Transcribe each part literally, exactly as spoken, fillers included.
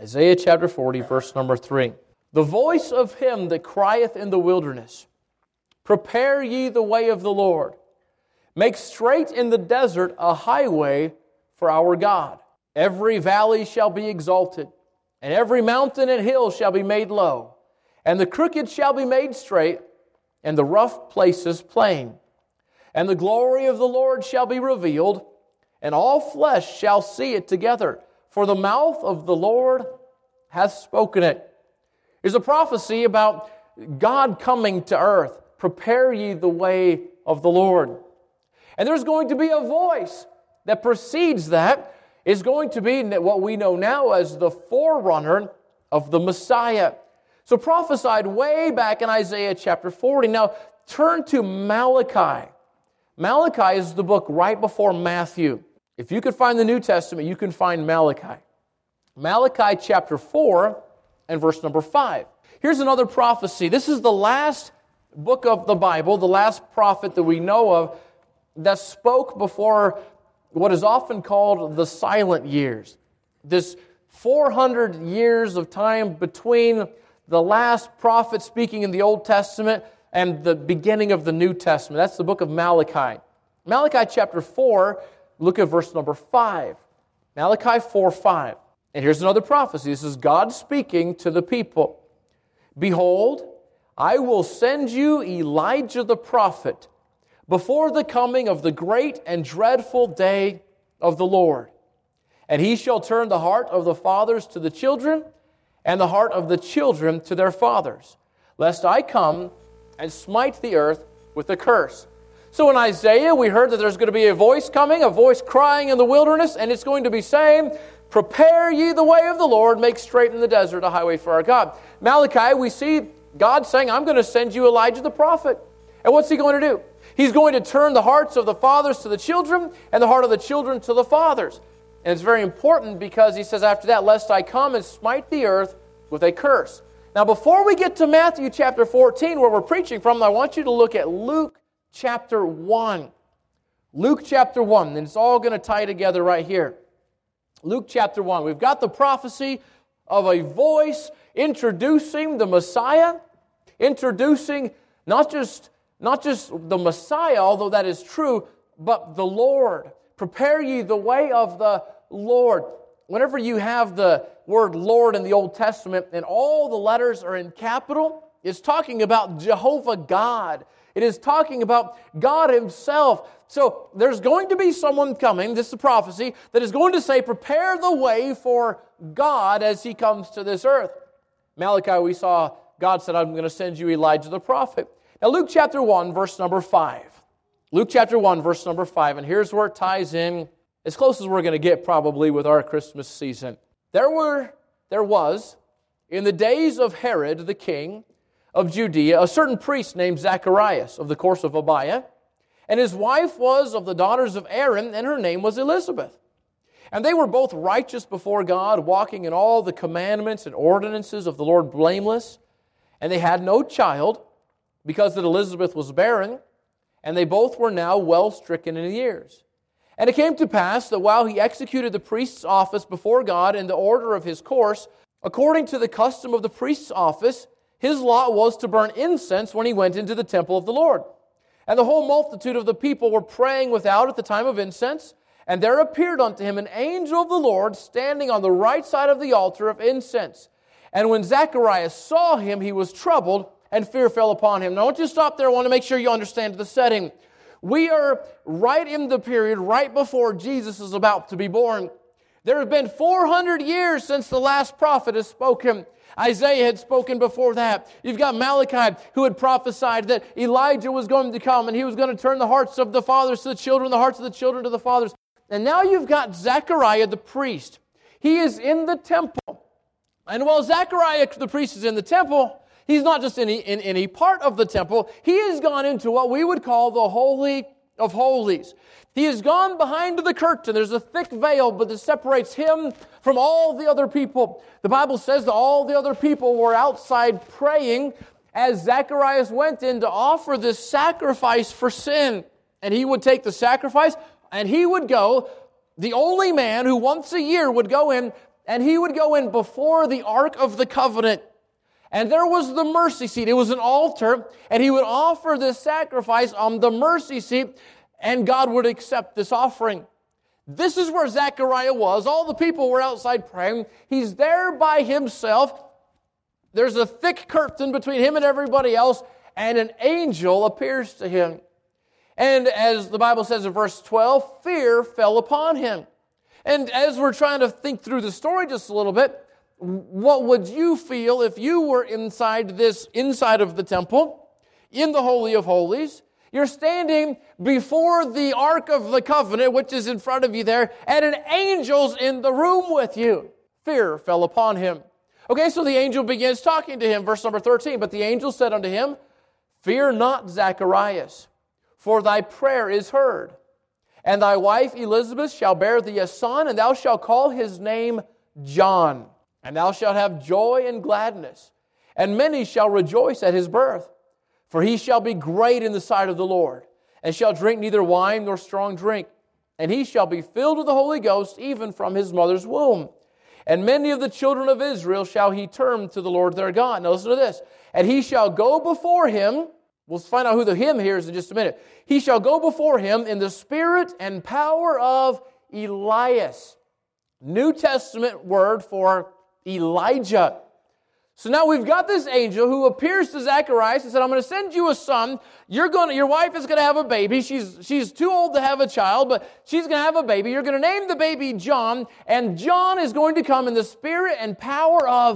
Isaiah chapter forty, verse number three. The voice of him that crieth in the wilderness, prepare ye the way of the Lord. Make straight in the desert a highway for our God. Every valley shall be exalted, and every mountain and hill shall be made low, and the crooked shall be made straight, and the rough places plain. And the glory of the Lord shall be revealed, and all flesh shall see it together, for the mouth of the Lord hath spoken it. There's a prophecy about God coming to earth. Prepare ye the way of the Lord. And there's going to be a voice that precedes that, is going to be what we know now as the forerunner of the Messiah. So prophesied way back in Isaiah chapter forty. Now turn to Malachi. Malachi is the book right before Matthew. If you could find the New Testament, you can find Malachi. Malachi chapter four and verse number five. Here's another prophecy. This is the last book of the Bible, the last prophet that we know of that spoke before what is often called the silent years. This four hundred years of time between the last prophet speaking in the Old Testament and the beginning of the New Testament. That's the book of Malachi. Malachi chapter four, look at verse number five. Malachi four five. And here's another prophecy. This is God speaking to the people. Behold, I will send you Elijah the prophet before the coming of the great and dreadful day of the Lord. And he shall turn the heart of the fathers to the children, and the heart of the children to their fathers, lest I come and smite the earth with a curse. So in Isaiah, we heard that there's going to be a voice coming, a voice crying in the wilderness, and it's going to be saying, prepare ye the way of the Lord, make straight in the desert a highway for our God. Malachi, we see God saying, I'm going to send you Elijah the prophet. And what's he going to do? He's going to turn the hearts of the fathers to the children and the heart of the children to the fathers. And it's very important because he says after that, lest I come and smite the earth with a curse. Now before we get to Matthew chapter fourteen, where we're preaching from, I want you to look at Luke chapter one. Luke chapter one, and it's all going to tie together right here. Luke chapter one. We've got the prophecy of a voice introducing the Messiah, introducing not just Not just the Messiah, although that is true, but the Lord. Prepare ye the way of the Lord. Whenever you have the word Lord in the Old Testament and all the letters are in capital, it's talking about Jehovah God. It is talking about God Himself. So there's going to be someone coming, this is a prophecy, that is going to say, prepare the way for God as He comes to this earth. Malachi, we saw God said, I'm going to send you Elijah the prophet. Now Luke chapter one, verse number five. Luke chapter one, verse number five, and here's where it ties in as close as we're going to get probably with our Christmas season. There were, there was, in the days of Herod the king of Judea, a certain priest named Zacharias of the course of Abiah, and his wife was of the daughters of Aaron, and her name was Elizabeth. And they were both righteous before God, walking in all the commandments and ordinances of the Lord blameless, and they had no child, because that Elizabeth was barren, and they both were now well stricken in years. And it came to pass that while he executed the priest's office before God in the order of his course, according to the custom of the priest's office, his lot was to burn incense when he went into the temple of the Lord. And the whole multitude of the people were praying without at the time of incense, and there appeared unto him an angel of the Lord standing on the right side of the altar of incense. And when Zacharias saw him, he was troubled, and fear fell upon him. Now, I want you to stop there. I want to make sure you understand the setting. We are right in the period right before Jesus is about to be born. There have been four hundred years since the last prophet has spoken. Isaiah had spoken before that. You've got Malachi who had prophesied that Elijah was going to come and he was going to turn the hearts of the fathers to the children, the hearts of the children to the fathers. And now you've got Zechariah the priest. He is in the temple. And while Zechariah the priest is in the temple, he's not just in any, in any part of the temple. He has gone into what we would call the Holy of Holies. He has gone behind the curtain. There's a thick veil, but that separates him from all the other people. The Bible says that all the other people were outside praying as Zacharias went in to offer this sacrifice for sin. And he would take the sacrifice and he would go, the only man who once a year would go in and he would go in before the Ark of the Covenant. And there was the mercy seat. It was an altar, and he would offer this sacrifice on the mercy seat, and God would accept this offering. This is where Zechariah was. All the people were outside praying. He's there by himself. There's a thick curtain between him and everybody else, and an angel appears to him. And as the Bible says in verse twelve, fear fell upon him. And as we're trying to think through the story just a little bit, what would you feel if you were inside this, inside of the temple, in the Holy of Holies? You're standing before the Ark of the Covenant, which is in front of you there, and an angel's in the room with you. Fear fell upon him. Okay, so the angel begins talking to him, verse number thirteen. But the angel said unto him, Fear not, Zacharias, for thy prayer is heard. And thy wife Elizabeth shall bear thee a son, and thou shalt call his name John. And thou shalt have joy and gladness, and many shall rejoice at his birth. For he shall be great in the sight of the Lord, and shall drink neither wine nor strong drink. And he shall be filled with the Holy Ghost, even from his mother's womb. And many of the children of Israel shall he turn to the Lord their God. Now listen to this. And he shall go before him. We'll find out who the him here is in just a minute. He shall go before him in the spirit and power of Elias. New Testament word for Elijah. So now we've got this angel who appears to Zacharias and said, I'm going to send you a son. You're going to, your wife is going to have a baby. She's, she's too old to have a child, but she's going to have a baby. You're going to name the baby John, and John is going to come in the spirit and power of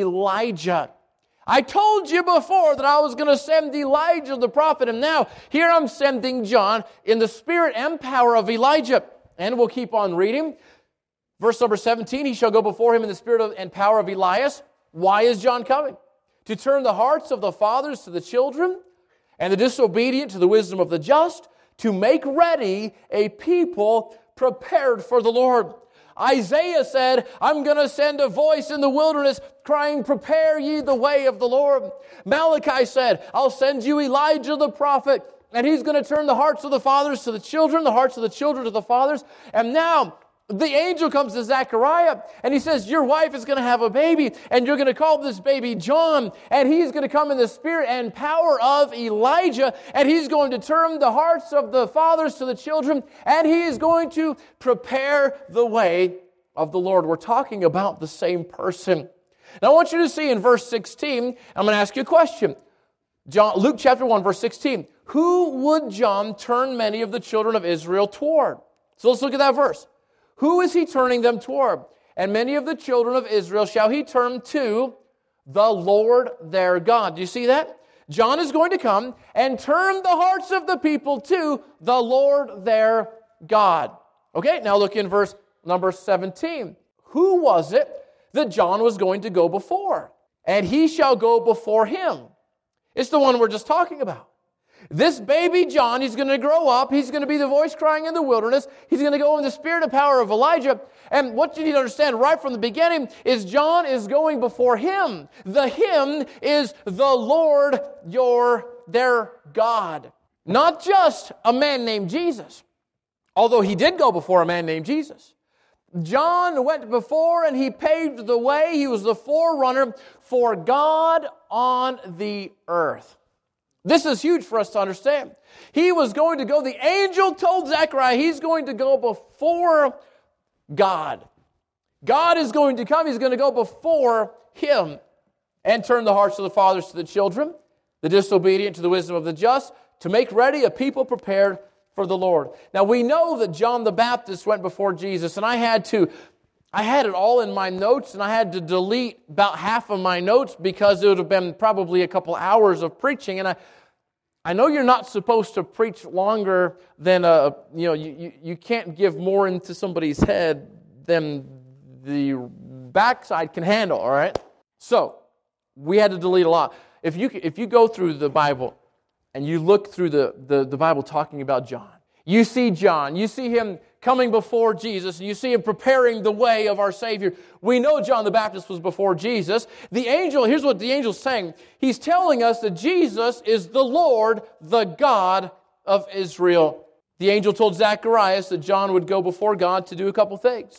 Elijah. I told you before that I was going to send Elijah the prophet, and now here I'm sending John in the spirit and power of Elijah. And we'll keep on reading. Verse number seventeen, he shall go before him in the spirit of, and power of Elias. Why is John coming? To turn the hearts of the fathers to the children, and the disobedient to the wisdom of the just, to make ready a people prepared for the Lord. Isaiah said, I'm going to send a voice in the wilderness crying, prepare ye the way of the Lord. Malachi said, I'll send you Elijah the prophet, and he's going to turn the hearts of the fathers to the children, the hearts of the children to the fathers. And now the angel comes to Zechariah, and he says, your wife is going to have a baby, and you're going to call this baby John, and he's going to come in the spirit and power of Elijah, and he's going to turn the hearts of the fathers to the children, and he is going to prepare the way of the Lord. We're talking about the same person. Now I want you to see in verse sixteen, I'm going to ask you a question. John, Luke chapter one, verse sixteen. Who would John turn many of the children of Israel toward? So let's look at that verse. Who is he turning them toward? And many of the children of Israel shall he turn to the Lord their God. Do you see that? John is going to come and turn the hearts of the people to the Lord their God. Okay, now look in verse number seventeen. Who was it that John was going to go before? And he shall go before him. It's the one we're just talking about. This baby John, he's going to grow up. He's going to be the voice crying in the wilderness. He's going to go in the spirit and power of Elijah. And what you need to understand right from the beginning is John is going before him. The him is the Lord your, their God. Not just a man named Jesus. Although he did go before a man named Jesus. John went before and he paved the way. He was the forerunner for God on the earth. This is huge for us to understand. He was going to go, the angel told Zechariah, he's going to go before God. God is going to come, he's going to go before him and turn the hearts of the fathers to the children, the disobedient to the wisdom of the just, to make ready a people prepared for the Lord. Now we know that John the Baptist went before Jesus, and I had to, I had it all in my notes, and I had to delete about half of my notes because it would have been probably a couple hours of preaching, and I I know you're not supposed to preach longer than, a, you know, you, you, you can't give more into somebody's head than the backside can handle, all right? So, we had to delete a lot. If you if you go through the Bible and you look through the, the, the Bible talking about John, you see John, you see him coming before Jesus, and you see him preparing the way of our Savior. We know John the Baptist was before Jesus. The angel, here's what the angel's saying. He's telling us that Jesus is the Lord, the God of Israel. The angel told Zacharias that John would go before God to do a couple things.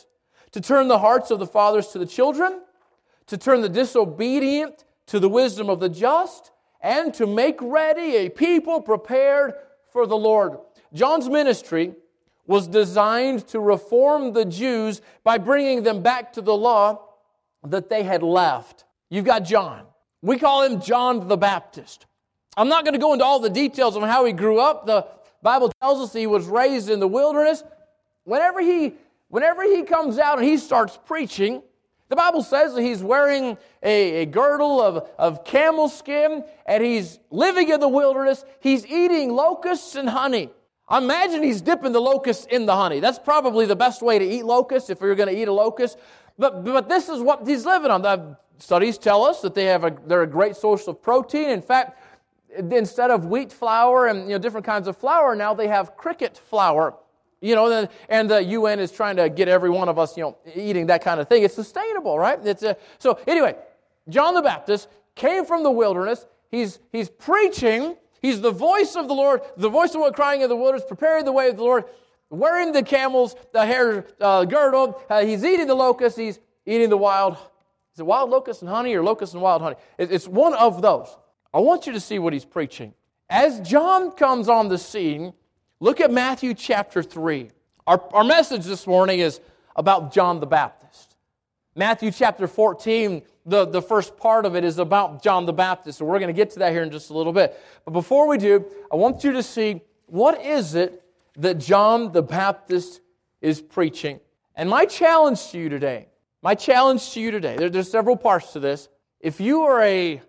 to turn the hearts of the fathers to the children, to turn the disobedient to the wisdom of the just, and to make ready a people prepared for the Lord. John's ministry was designed to reform the Jews by bringing them back to the law that they had left. You've got John. We call him John the Baptist. I'm not going to go into all the details of how he grew up. The Bible tells us he was raised in the wilderness. Whenever he, whenever he comes out and he starts preaching, the Bible says that he's wearing a, a girdle of, of camel skin, and he's living in the wilderness. He's eating locusts and honey. I imagine he's dipping the locusts in the honey. That's probably the best way to eat locusts if you're going to eat a locust. But, but this is what he's living on. The studies tell us that they have a, they're a great source of protein. In fact, instead of wheat flour and you know different kinds of flour, now they have cricket flour. You know, and the U N is trying to get every one of us, you know, eating that kind of thing. It's sustainable, right? It's a, so anyway, John the Baptist came from the wilderness. He's he's preaching. He's the voice of the Lord, the voice of one crying in the wilderness, preparing the way of the Lord, wearing the camel's the hair uh, girdle. Uh, he's eating the locusts. He's eating the wild. Is it wild locusts and honey or locusts and wild honey? It, it's one of those. I want you to see what he's preaching. As John comes on the scene, look at Matthew chapter three. Our, our message this morning is about John the Baptist. Matthew chapter fourteen, the, the first part of it is about John the Baptist. So we're going to get to that here in just a little bit. But before we do, I want you to see what is it that John the Baptist is preaching. And my challenge to you today, my challenge to you today, there, there's several parts to this. If you are a,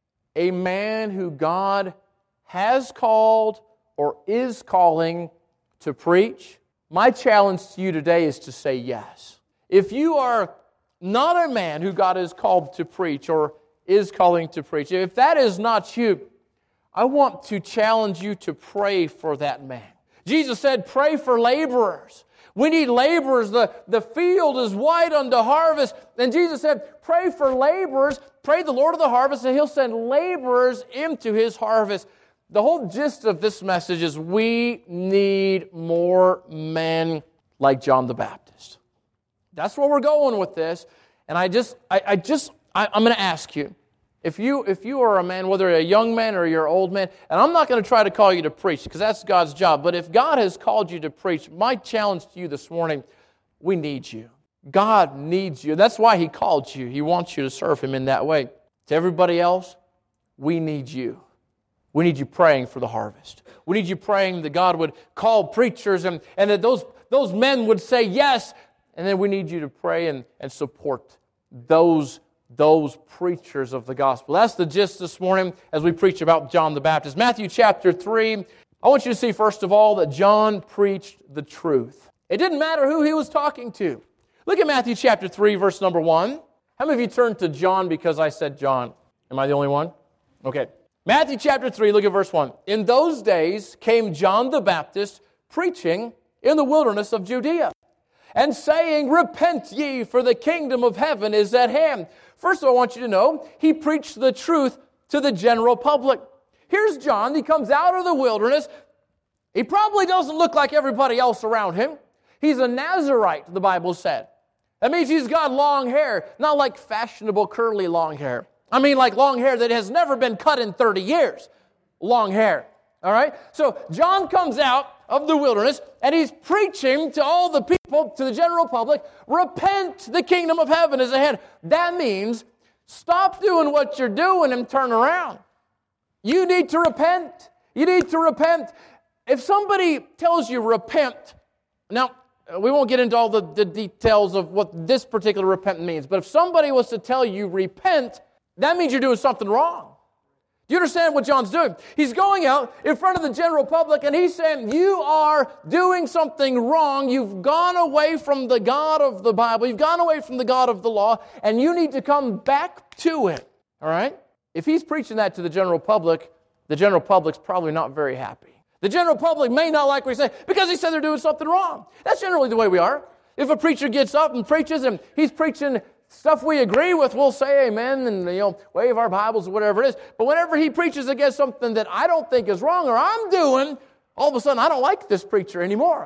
a man who God has called or is calling to preach, my challenge to you today is to say yes. If you are not a man who God has called to preach or is calling to preach, if that is not you, I want to challenge you to pray for that man. Jesus said, pray for laborers. We need laborers. The, the field is white unto harvest. And Jesus said, pray for laborers. Pray the Lord of the harvest, and He'll send laborers into His harvest. The whole gist of this message is we need more men like John the Baptist. That's where we're going with this. And I just, I, I just, I, I'm going to ask you, if you, if you are a man, whether you're a young man or you're an old man, and I'm not going to try to call you to preach because that's God's job, but if God has called you to preach, my challenge to you this morning, we need you. God needs you. That's why He called you. He wants you to serve Him in that way. To everybody else, we need you. We need you praying for the harvest. We need you praying that God would call preachers and, and that those, those men would say yes. And then we need you to pray and, and support those, those preachers of the gospel. That's the gist this morning as we preach about John the Baptist. Matthew chapter three, I want you to see first of all that John preached the truth. It didn't matter who he was talking to. Look at Matthew chapter three, verse number one. How many of you turned to John because I said John? Am I the only one? Okay. Matthew chapter three, look at verse one. In those days came John the Baptist preaching in the wilderness of Judea and saying, repent ye, for the kingdom of heaven is at hand. First of all, I want you to know, he preached the truth to the general public. Here's John. He comes out of the wilderness. He probably doesn't look like everybody else around him. He's a Nazarite, the Bible said. That means he's got long hair, not like fashionable curly long hair. I mean like long hair that has never been cut in thirty years. Long hair. All right? So John comes out of the wilderness and he's preaching to all the people, to the general public, repent, the kingdom of heaven is ahead. That means stop doing what you're doing and turn around. You need to repent. You need to repent. If somebody tells you repent, now we won't get into all the, the details of what this particular repent means, but if somebody was to tell you repent, that means you're doing something wrong. Do you understand what John's doing? He's going out in front of the general public and he's saying, you are doing something wrong. You've gone away from the God of the Bible. You've gone away from the God of the law, and you need to come back to it. All right? If he's preaching that to the general public, the general public's probably not very happy. The general public may not like what he's saying because he said they're doing something wrong. That's generally the way we are. If a preacher gets up and preaches and he's preaching stuff we agree with, we'll say amen and, you know, wave our Bibles or whatever it is. But whenever he preaches against something that I don't think is wrong or I'm doing, all of a sudden I don't like this preacher anymore.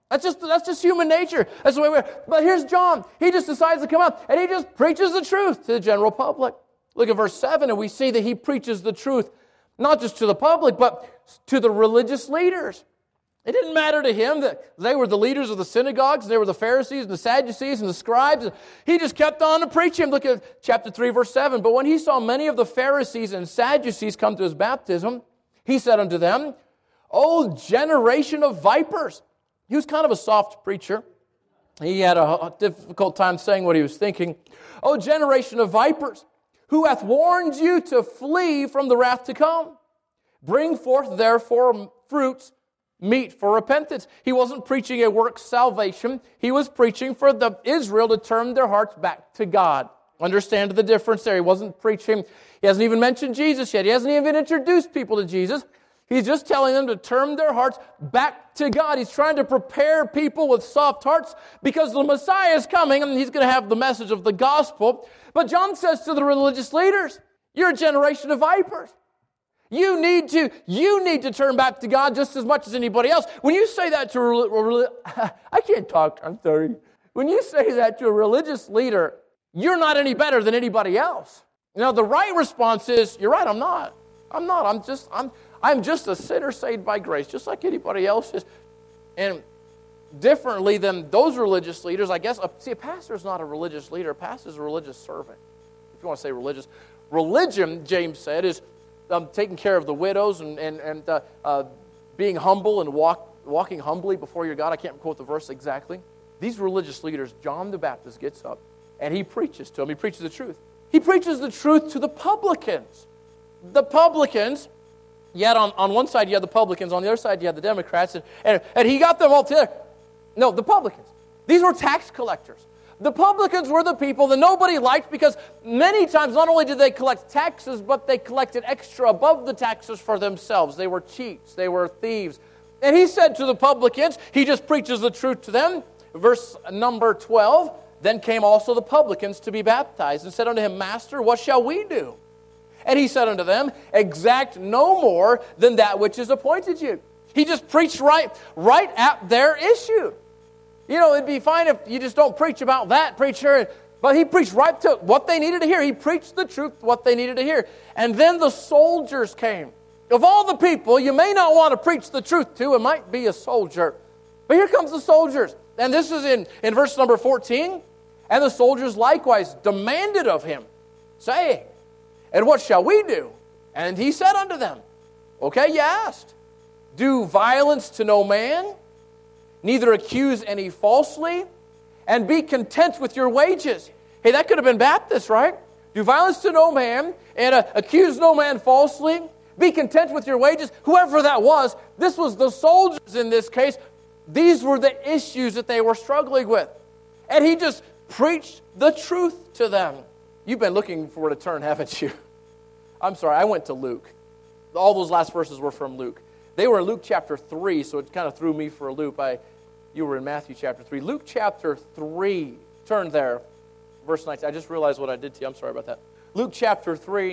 That's just, that's just human nature. That's the way we are. But here's John. He just decides to come out, and he just preaches the truth to the general public. Look at verse seven, and we see that he preaches the truth, not just to the public, but to the religious leaders. It didn't matter to him that they were the leaders of the synagogues, and they were the Pharisees and the Sadducees and the scribes. He just kept on to preaching. Look at chapter three, verse seven. But when he saw many of the Pharisees and Sadducees come to his baptism, he said unto them, O generation of vipers. He was kind of a soft preacher. He had a difficult time saying what he was thinking. O generation of vipers, who hath warned you to flee from the wrath to come? Bring forth therefore fruits meet for repentance. He wasn't preaching a work salvation. He was preaching for the Israel to turn their hearts back to God. Understand the difference there. He wasn't preaching. He hasn't even mentioned Jesus yet. He hasn't even introduced people to Jesus. He's just telling them to turn their hearts back to God. He's trying to prepare people with soft hearts because the Messiah is coming and he's going to have the message of the gospel. But John says to the religious leaders, you're a generation of vipers. You need to, you need to turn back to God just as much as anybody else. When you say that to a, I can't talk, I'm sorry. When you say that to a religious leader, you're not any better than anybody else. Now, the right response is, you're right, I'm not. I'm not. I'm just, I'm, I'm just a sinner saved by grace, just like anybody else is. And differently than those religious leaders, I guess, see, a pastor is not a religious leader. A pastor is a religious servant. If you want to say religious. Religion, James said, is um, taking care of the widows and, and, and uh, uh, being humble and walk, walking humbly before your God. I can't quote the verse exactly. These religious leaders, John the Baptist gets up and he preaches to them. He preaches the truth. He preaches the truth to the publicans. The publicans, yet on, on one side you had the publicans, on the other side you had the Democrats, and, and, and he got them all together. No, the publicans. These were tax collectors. The publicans were the people that nobody liked because many times not only did they collect taxes, but they collected extra above the taxes for themselves. They were cheats. They were thieves. And he said to the publicans, he just preaches the truth to them. Verse number twelve, then came also the publicans to be baptized and said unto him, Master, what shall we do? And he said unto them, exact no more than that which is appointed you. He just preached right, right at their issue. You know, it'd be fine if you just don't preach about that, preacher. But he preached right to what they needed to hear. He preached the truth, what they needed to hear. And then the soldiers came. Of all the people you may not want to preach the truth to, it might be a soldier. But here comes the soldiers. And this is in, in verse number fourteen. And the soldiers likewise demanded of him, saying, and what shall we do? And he said unto them, okay, you asked. Do violence to no man, neither accuse any falsely, and be content with your wages. Hey, that could have been Baptist, right? Do violence to no man, and uh, accuse no man falsely, be content with your wages. Whoever that was, this was the soldiers in this case. These were the issues that they were struggling with. And he just preached the truth to them. You've been looking for a turn, haven't you? I'm sorry, I went to Luke. All those last verses were from Luke. They were in Luke chapter three, so it kind of threw me for a loop. I, you were in Matthew chapter three. Luke chapter three, turn there, verse nineteen. I just realized what I did to you. I'm sorry about that. Luke chapter three.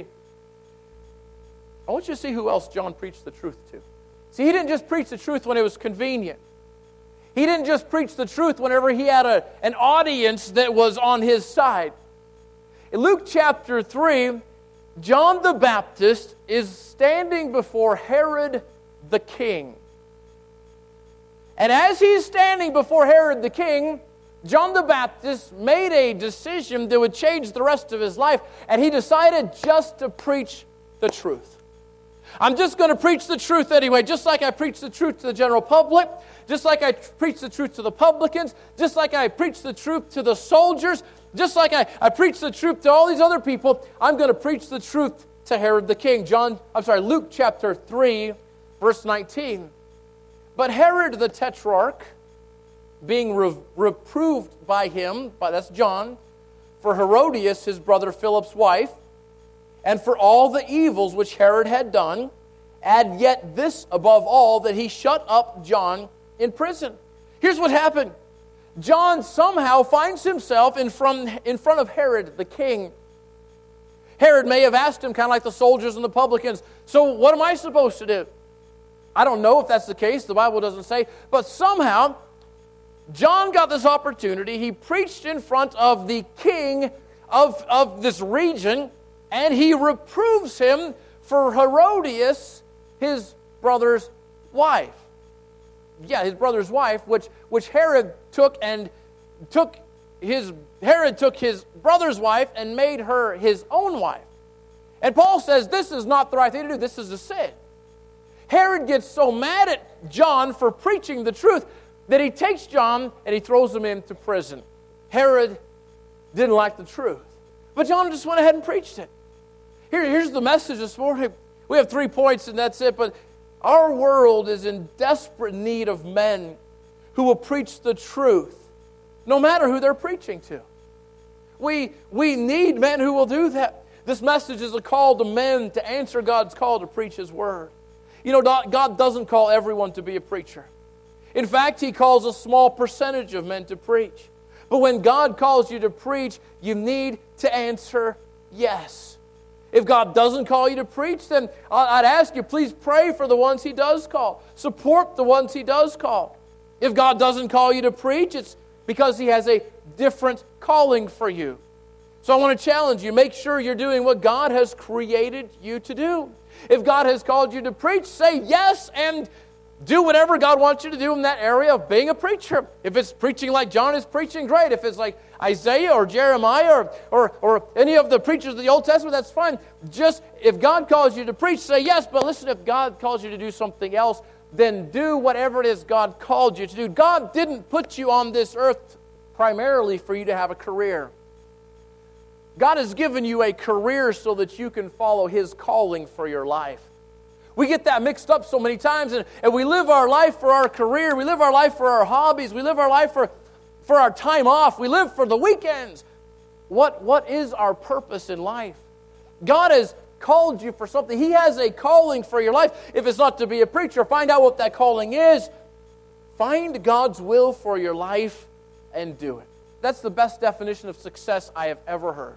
I want you to see who else John preached the truth to. See, he didn't just preach the truth when it was convenient. He didn't just preach the truth whenever he had a, an audience that was on his side. In Luke chapter three, John the Baptist is standing before Herod the king. And as he's standing before Herod the king, John the Baptist made a decision that would change the rest of his life, and he decided just to preach the truth. I'm just going to preach the truth anyway, just like I preach the truth to the general public, just like I preach the truth to the publicans, just like I preach the truth to the soldiers, just like I, I preach the truth to all these other people. I'm going to preach the truth to Herod the king. John, I'm sorry, Luke chapter three, verse nineteen. But Herod the Tetrarch, being re- reproved by him, by, that's John, for Herodias, his brother Philip's wife, and for all the evils which Herod had done, add yet this above all, that he shut up John in prison. Here's what happened. John somehow finds himself in front, in front of Herod the king. Herod may have asked him, kind of like the soldiers and the publicans, so what am I supposed to do? I don't know if that's the case. The Bible doesn't say. But somehow, John got this opportunity. He preached in front of the king of, of this region, and he reproves him for Herodias, his brother's wife. Yeah, his brother's wife, which, which Herod took and took his Herod took his brother's wife and made her his own wife. And Paul says this is not the right thing to do. This is a sin. Herod gets so mad at John for preaching the truth that he takes John and he throws him into prison. Herod didn't like the truth. But John just went ahead and preached it. Here, here's the message this morning. We have three points and that's it. But our world is in desperate need of men who will preach the truth, no matter who they're preaching to. We, we need men who will do that. This message is a call to men to answer God's call to preach His Word. You know, God doesn't call everyone to be a preacher. In fact, He calls a small percentage of men to preach. But when God calls you to preach, you need to answer yes. If God doesn't call you to preach, then I'd ask you, please pray for the ones He does call. Support the ones He does call. If God doesn't call you to preach, it's because He has a different calling for you. So I want to challenge you, make sure you're doing what God has created you to do. If God has called you to preach, say yes and do whatever God wants you to do in that area of being a preacher. If it's preaching like John is preaching, great. If it's like Isaiah or Jeremiah or, or, or any of the preachers of the Old Testament, that's fine. Just, if God calls you to preach, say yes. But listen, if God calls you to do something else, then do whatever it is God called you to do. God didn't put you on this earth primarily for you to have a career. God has given you a career so that you can follow His calling for your life. We get that mixed up so many times, and, and we live our life for our career. We live our life for our hobbies. We live our life for, for our time off. We live for the weekends. What, what is our purpose in life? God has called you for something. He has a calling for your life. If it's not to be a preacher, find out what that calling is. Find God's will for your life and do it. That's the best definition of success I have ever heard.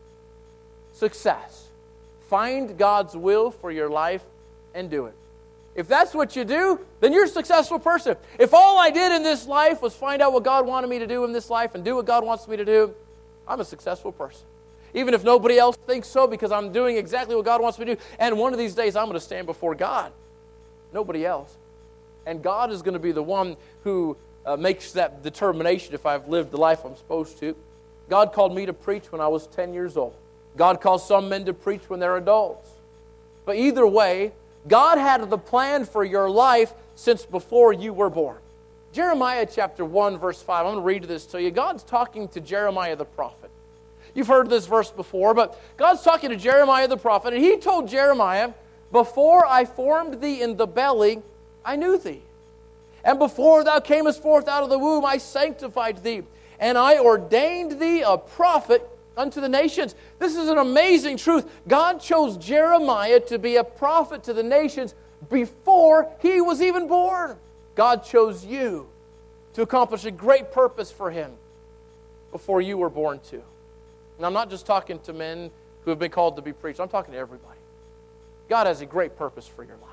Success. Find God's will for your life and do it. If that's what you do, then you're a successful person. If all I did in this life was find out what God wanted me to do in this life and do what God wants me to do, I'm a successful person. Even if nobody else thinks so, because I'm doing exactly what God wants me to do. And one of these days I'm going to stand before God. Nobody else. And God is going to be the one who uh, makes that determination if I've lived the life I'm supposed to. God called me to preach when I was ten years old. God calls some men to preach when they're adults. But either way, God had the plan for your life since before you were born. Jeremiah chapter one, verse five. I'm going to read this to you. God's talking to Jeremiah the prophet. You've heard this verse before, but God's talking to Jeremiah the prophet, and He told Jeremiah, "Before I formed thee in the belly, I knew thee. And before thou camest forth out of the womb, I sanctified thee. And I ordained thee a prophet unto the nations." This is an amazing truth. God chose Jeremiah to be a prophet to the nations before he was even born. God chose you to accomplish a great purpose for Him before you were born too. And I'm not just talking to men who have been called to be preachers. I'm talking to everybody. God has a great purpose for your life.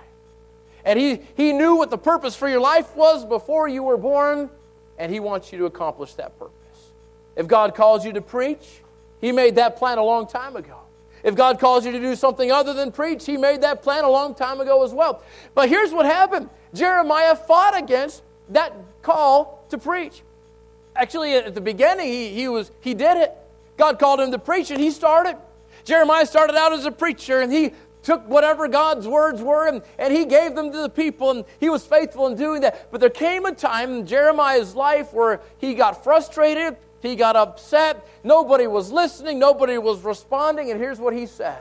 And He, he knew what the purpose for your life was before you were born, and He wants you to accomplish that purpose. If God calls you to preach, He made that plan a long time ago. If God calls you to do something other than preach, He made that plan a long time ago as well. But here's what happened. Jeremiah fought against that call to preach. Actually, at the beginning, he, he, was, he did it. God called him to preach, and he started. Jeremiah started out as a preacher, and he took whatever God's words were, and, and he gave them to the people, and he was faithful in doing that. But there came a time in Jeremiah's life where he got frustrated, he got upset, nobody was listening, nobody was responding, and here's what he said.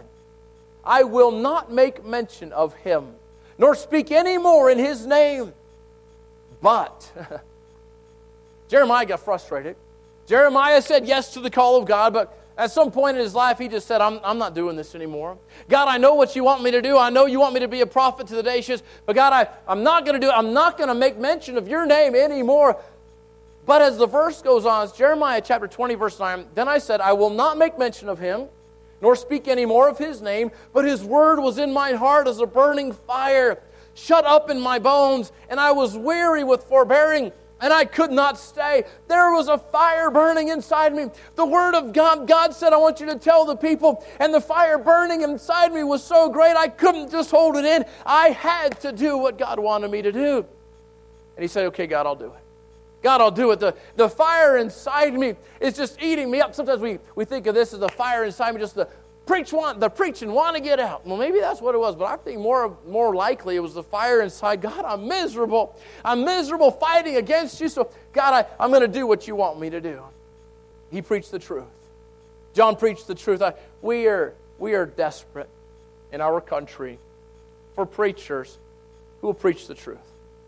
"I will not make mention of him, nor speak any more in his name." But Jeremiah got frustrated. Jeremiah said yes to the call of God, but at some point in his life, he just said, I'm, I'm not doing this anymore. God, I know what you want me to do. I know you want me to be a prophet to the nations, but God, I, I'm not going to do it. I'm not going to make mention of your name anymore. But as the verse goes on, it's Jeremiah chapter twenty, verse nine, "Then I said, I will not make mention of him, nor speak any more of his name, but his word was in my heart as a burning fire, shut up in my bones, and I was weary with forbearing. And I could not stay. There was a fire burning inside me. The Word of God, God said, I want you to tell the people. And the fire burning inside me was so great, I couldn't just hold it in. I had to do what God wanted me to do. And he said, okay, God, I'll do it. God, I'll do it. The, the fire inside me is just eating me up. Sometimes we, we think of this as the fire inside me, just the preach want, the preaching want to get out. Well, maybe that's what it was, but I think more, more likely it was the fire inside. God, I'm miserable. I'm miserable fighting against you, so God, I, I'm going to do what you want me to do. He preached the truth. John preached the truth. I, we are, we are desperate in our country for preachers who will preach the truth.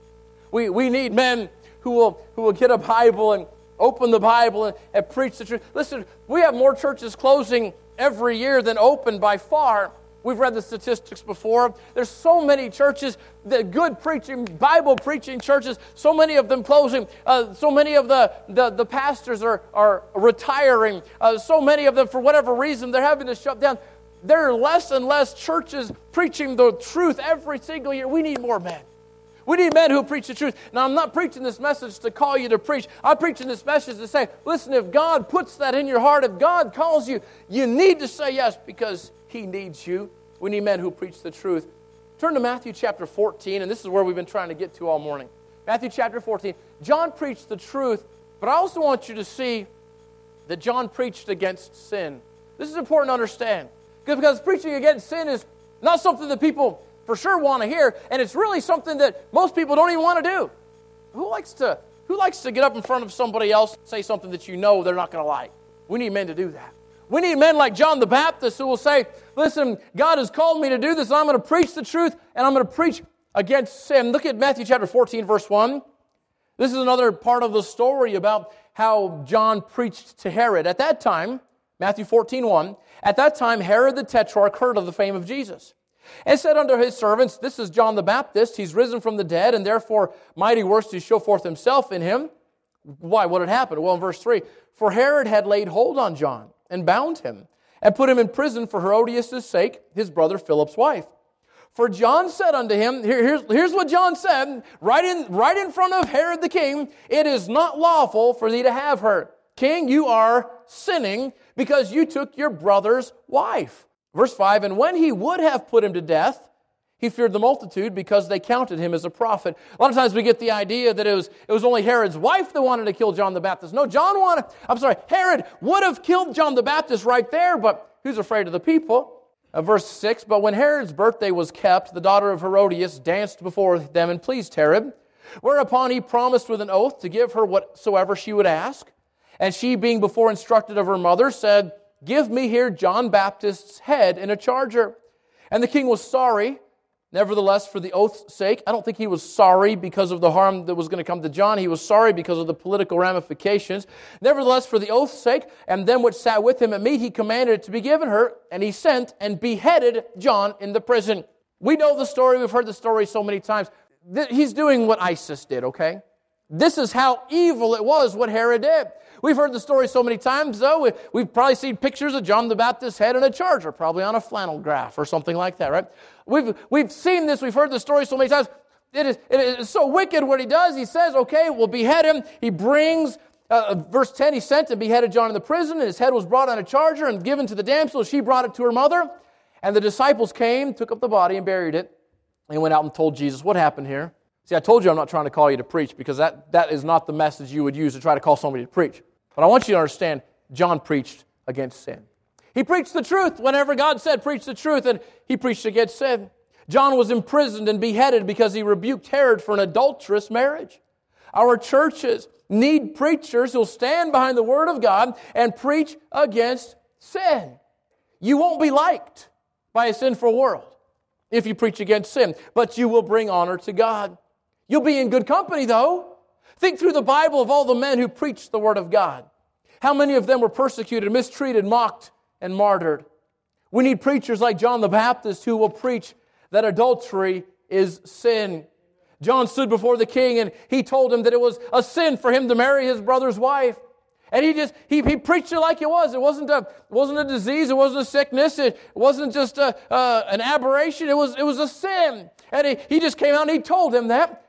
We, we need men who will, who will get a Bible and open the Bible and, and preach the truth. Listen, we have more churches closing every year than open by far. We've read the statistics before. There's so many churches, the good preaching, Bible preaching churches, so many of them closing. Uh, so many of the, the, the pastors are, are retiring. Uh, so many of them, for whatever reason, they're having to shut down. There are less and less churches preaching the truth every single year. We need more men. We need men who preach the truth. Now, I'm not preaching this message to call you to preach. I'm preaching this message to say, listen, if God puts that in your heart, if God calls you, you need to say yes because He needs you. We need men who preach the truth. Turn to Matthew chapter fourteen, and this is where we've been trying to get to all morning. Matthew chapter fourteen. John preached the truth, but I also want you to see that John preached against sin. This is important to understand. Because preaching against sin is not something that people for sure want to hear, and it's really something that most people don't even want to do. Who likes to who likes to get up in front of somebody else and say something that you know they're not going to like? We need men to do that. We need men like John the Baptist who will say, listen, God has called me to do this, and I'm going to preach the truth, and I'm going to preach against sin. Look at Matthew chapter fourteen, verse one. This is another part of the story about how John preached to Herod. At that time, Matthew fourteen, one, at that time Herod the Tetrarch heard of the fame of Jesus, and said unto his servants, this is John the Baptist, he's risen from the dead, and therefore mighty works to show forth himself in him. Why? What had happened? Well, in verse three, for Herod had laid hold on John, and bound him, and put him in prison for Herodias' sake, his brother Philip's wife. For John said unto him, here, here's, here's what John said, right in, right in front of Herod the king, it is not lawful for thee to have her. King, you are sinning, because you took your brother's wife. Verse five, and when he would have put him to death, he feared the multitude because they counted him as a prophet. A lot of times we get the idea that it was, it was only Herod's wife that wanted to kill John the Baptist. No, John wanted, I'm sorry, Herod would have killed John the Baptist right there, but he was afraid of the people. Uh, verse six, but when Herod's birthday was kept, the daughter of Herodias danced before them and pleased Herod, whereupon he promised with an oath to give her whatsoever she would ask. And she, being before instructed of her mother, said, give me here John Baptist's head in a charger. And the king was sorry. Nevertheless, for the oath's sake, I don't think he was sorry because of the harm that was going to come to John. He was sorry because of the political ramifications. Nevertheless, for the oath's sake, and them which sat with him at meat, he commanded it to be given her, and he sent and beheaded John in the prison. We know the story. We've heard the story so many times. He's doing what ISIS did, okay? This is how evil it was what Herod did. We've heard the story so many times, though. We've probably seen pictures of John the Baptist's head in a charger, probably on a flannel graph or something like that, right? We've, we've seen this. We've heard the story so many times. It is, it is so wicked what he does. He says, okay, we'll behead him. He brings, uh, verse ten, he sent and beheaded John in the prison, and his head was brought on a charger and given to the damsel. She brought it to her mother. And the disciples came, took up the body and buried it, and went out and told Jesus, what happened here? See, I told you I'm not trying to call you to preach because that, that is not the message you would use to try to call somebody to preach. But I want you to understand, John preached against sin. He preached the truth whenever God said, preach the truth, and he preached against sin. John was imprisoned and beheaded because he rebuked Herod for an adulterous marriage. Our churches need preachers who will stand behind the Word of God and preach against sin. You won't be liked by a sinful world if you preach against sin, but you will bring honor to God. You'll be in good company, though. Think through the Bible of all the men who preached the Word of God. How many of them were persecuted, mistreated, mocked, and martyred? We need preachers like John the Baptist who will preach that adultery is sin. John stood before the king and he told him that it was a sin for him to marry his brother's wife. And he just, he, he preached it like it was. It wasn't a, it wasn't a disease. It wasn't a sickness. It wasn't just a, uh, an aberration. It was, it was a sin. And he, he just came out and he told him that.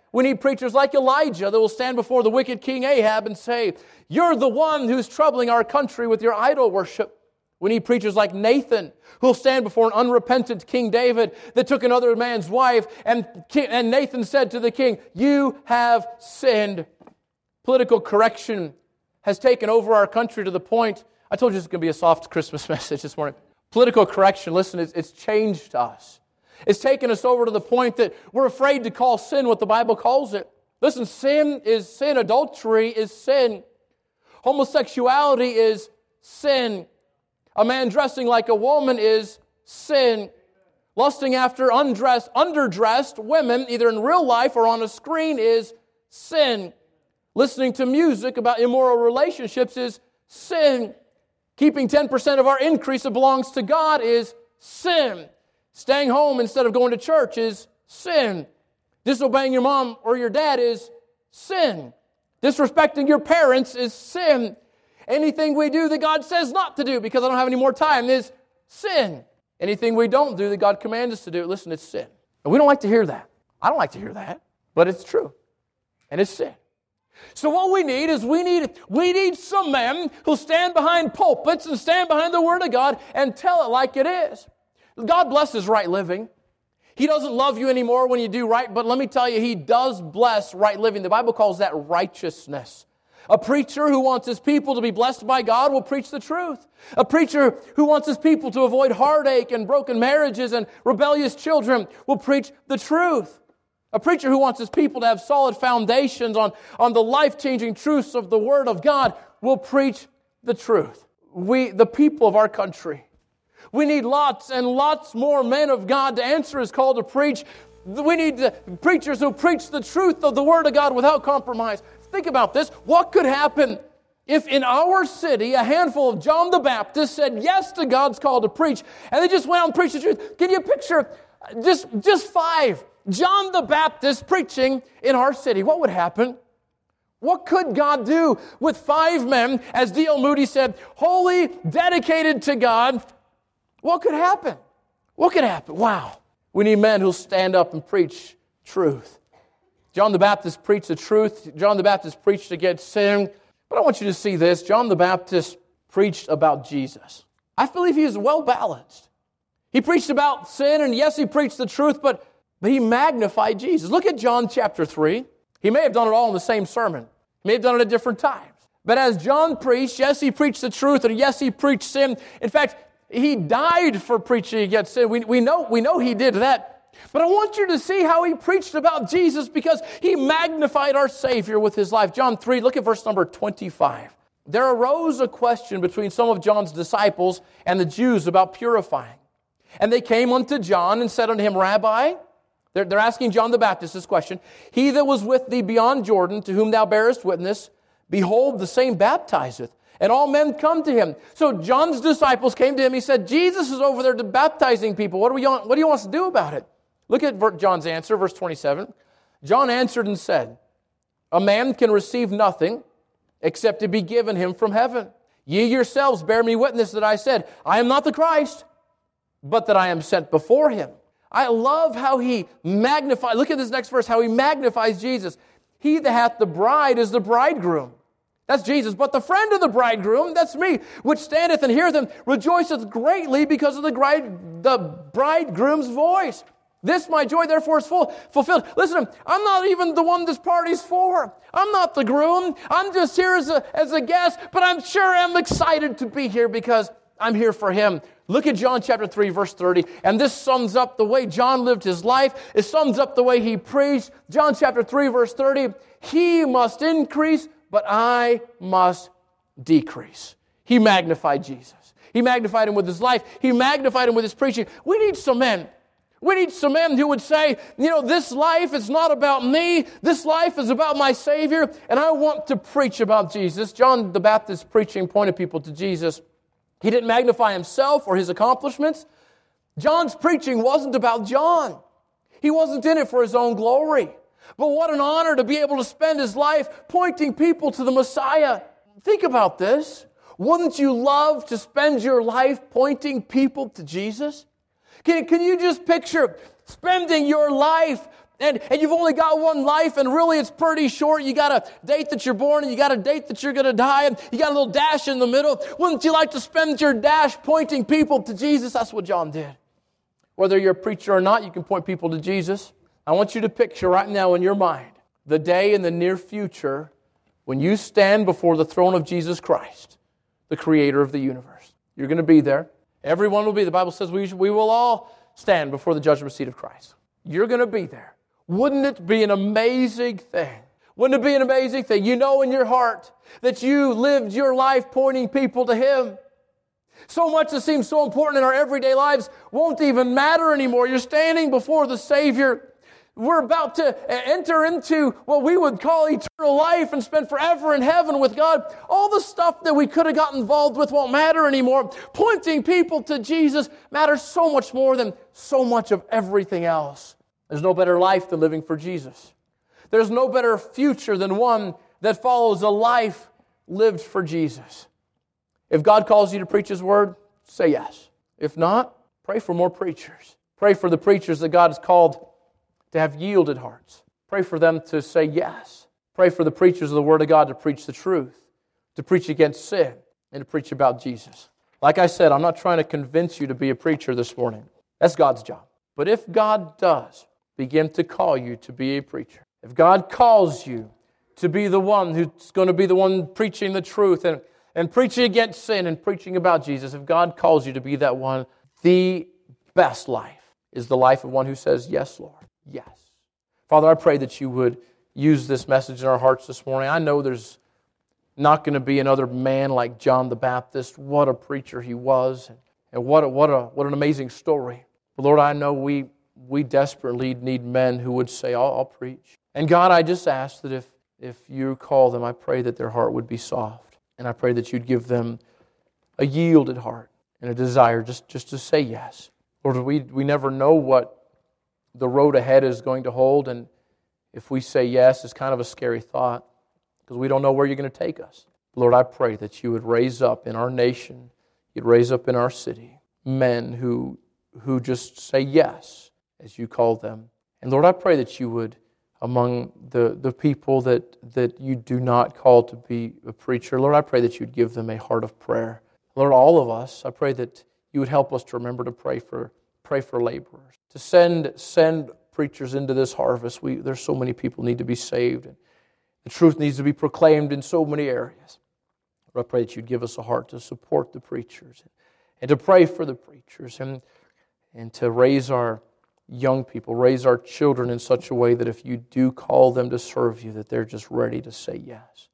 We need preachers like Elijah that will stand before the wicked King Ahab and say, "You're the one who's troubling our country with your idol worship." We need preachers like Nathan who will stand before an unrepentant King David that took another man's wife, and, King, and Nathan said to the king, "You have sinned." Political correction has taken over our country to the point, I told you it's going to be a soft Christmas message this morning. Political correction, listen, it's, it's changed us. It's taken us over to the point that we're afraid to call sin what the Bible calls it. Listen, sin is sin. Adultery is sin. Homosexuality is sin. A man dressing like a woman is sin. Lusting after undressed, underdressed women, either in real life or on a screen, is sin. Listening to music about immoral relationships is sin. Keeping ten percent of our increase that belongs to God is sin. Staying home instead of going to church is sin. Disobeying your mom or your dad is sin. Disrespecting your parents is sin. Anything we do that God says not to do because I don't have any more time is sin. Anything we don't do that God commands us to do, listen, it's sin. And we don't like to hear that. I don't like to hear that, but it's true. And it's sin. So what we need is we need we need some men who stand behind pulpits and stand behind the Word of God and tell it like it is. God blesses right living. He doesn't love you anymore when you do right, but let me tell you, He does bless right living. The Bible calls that righteousness. A preacher who wants his people to be blessed by God will preach the truth. A preacher who wants his people to avoid heartache and broken marriages and rebellious children will preach the truth. A preacher who wants his people to have solid foundations on, on the life-changing truths of the Word of God will preach the truth. We, the people of our country, we need lots and lots more men of God to answer His call to preach. We need to, preachers who preach the truth of the Word of God without compromise. Think about this. What could happen if in our city a handful of John the Baptist said yes to God's call to preach, and they just went out and preached the truth? Can you picture just, just five John the Baptist preaching in our city? What would happen? What could God do with five men, as D L Moody said, wholly dedicated to God? What could happen? What could happen? Wow. We need men who'll stand up and preach truth. John the Baptist preached the truth. John the Baptist preached against sin. But I want you to see this. John the Baptist preached about Jesus. I believe he is well balanced. He preached about sin, and yes, he preached the truth, but But he magnified Jesus. Look at John chapter three. He may have done it all in the same sermon. He may have done it at different times. But as John preached, yes, he preached the truth, and yes, he preached sin. In fact, he died for preaching against sin. We, we know, we know he did that. But I want you to see how he preached about Jesus because he magnified our Savior with his life. John three, look at verse number twenty-five. There arose a question between some of John's disciples and the Jews about purifying. And they came unto John and said unto him, Rabbi, They're, they're asking John the Baptist this question. He that was with thee beyond Jordan, to whom thou bearest witness, behold, the same baptizeth, and all men come to him. So John's disciples came to him. He said, Jesus is over there baptizing people. What do, we, what do you want us to do about it? Look at John's answer, verse twenty-seven. John answered and said, a man can receive nothing except it be given him from heaven. Ye yourselves bear me witness that I said, I am not the Christ, but that I am sent before him. I love how he magnifies, look at this next verse, how he magnifies Jesus. He that hath the bride is the bridegroom. That's Jesus. But the friend of the bridegroom, that's me, which standeth and heareth him, rejoiceth greatly because of the, bride, the bridegroom's voice. This my joy therefore is full, fulfilled. Listen, I'm not even the one this party's for. I'm not the groom. I'm just here as a, as a guest, but I'm sure I'm excited to be here because I'm here for him. Look at John chapter three, verse thirty. And this sums up the way John lived his life. It sums up the way he preached. John chapter three, verse thirty. He must increase, but I must decrease. He magnified Jesus. He magnified him with his life. He magnified him with his preaching. We need some men. We need some men who would say, you know, this life is not about me. This life is about my Savior, and I want to preach about Jesus. John the Baptist's preaching pointed people to Jesus. He didn't magnify himself or his accomplishments. John's preaching wasn't about John. He wasn't in it for his own glory. But what an honor to be able to spend his life pointing people to the Messiah. Think about this. Wouldn't you love to spend your life pointing people to Jesus? Can, can you just picture spending your life And, and you've only got one life, and really it's pretty short. You got a date that you're born, and you got a date that you're going to die, and you got a little dash in the middle. Wouldn't you like to spend your dash pointing people to Jesus? That's what John did. Whether you're a preacher or not, you can point people to Jesus. I want you to picture right now in your mind the day in the near future when you stand before the throne of Jesus Christ, the Creator of the universe. You're going to be there. Everyone will be. The Bible says we, we will all stand before the judgment seat of Christ. You're going to be there. Wouldn't it be an amazing thing? Wouldn't it be an amazing thing? You know in your heart that you lived your life pointing people to Him. So much that seems so important in our everyday lives won't even matter anymore. You're standing before the Savior. We're about to enter into what we would call eternal life and spend forever in heaven with God. All the stuff that we could have got involved with won't matter anymore. Pointing people to Jesus matters so much more than so much of everything else. There's no better life than living for Jesus. There's no better future than one that follows a life lived for Jesus. If God calls you to preach His Word, say yes. If not, pray for more preachers. Pray for the preachers that God has called to have yielded hearts. Pray for them to say yes. Pray for the preachers of the Word of God to preach the truth, to preach against sin, and to preach about Jesus. Like I said, I'm not trying to convince you to be a preacher this morning. That's God's job. But if God does begin to call you to be a preacher, if God calls you to be the one who's going to be the one preaching the truth and, and preaching against sin and preaching about Jesus, if God calls you to be that one, the best life is the life of one who says, yes, Lord, yes. Father, I pray that you would use this message in our hearts this morning. I know there's not going to be another man like John the Baptist. What a preacher he was, and, and what a, what a what an amazing story. But Lord, I know we we desperately need men who would say, I'll, I'll preach. And God, I just ask that if, if you call them, I pray that their heart would be soft. And I pray that you'd give them a yielded heart and a desire just, just to say yes. Lord, we, we never know what the road ahead is going to hold. And if we say yes, it's kind of a scary thought because we don't know where you're going to take us. Lord, I pray that you would raise up in our nation, you'd raise up in our city, men who, who just say yes as you call them. And Lord, I pray that you would, among the, the people that, that you do not call to be a preacher, Lord, I pray that you'd give them a heart of prayer. Lord, all of us, I pray that you would help us to remember to pray for pray for laborers, to send send preachers into this harvest. We there's so many people need to be saved, and the truth needs to be proclaimed in so many areas. Lord, I pray that you'd give us a heart to support the preachers and to pray for the preachers and, and to raise our young people, raise our children in such a way that if you do call them to serve you, that they're just ready to say yes.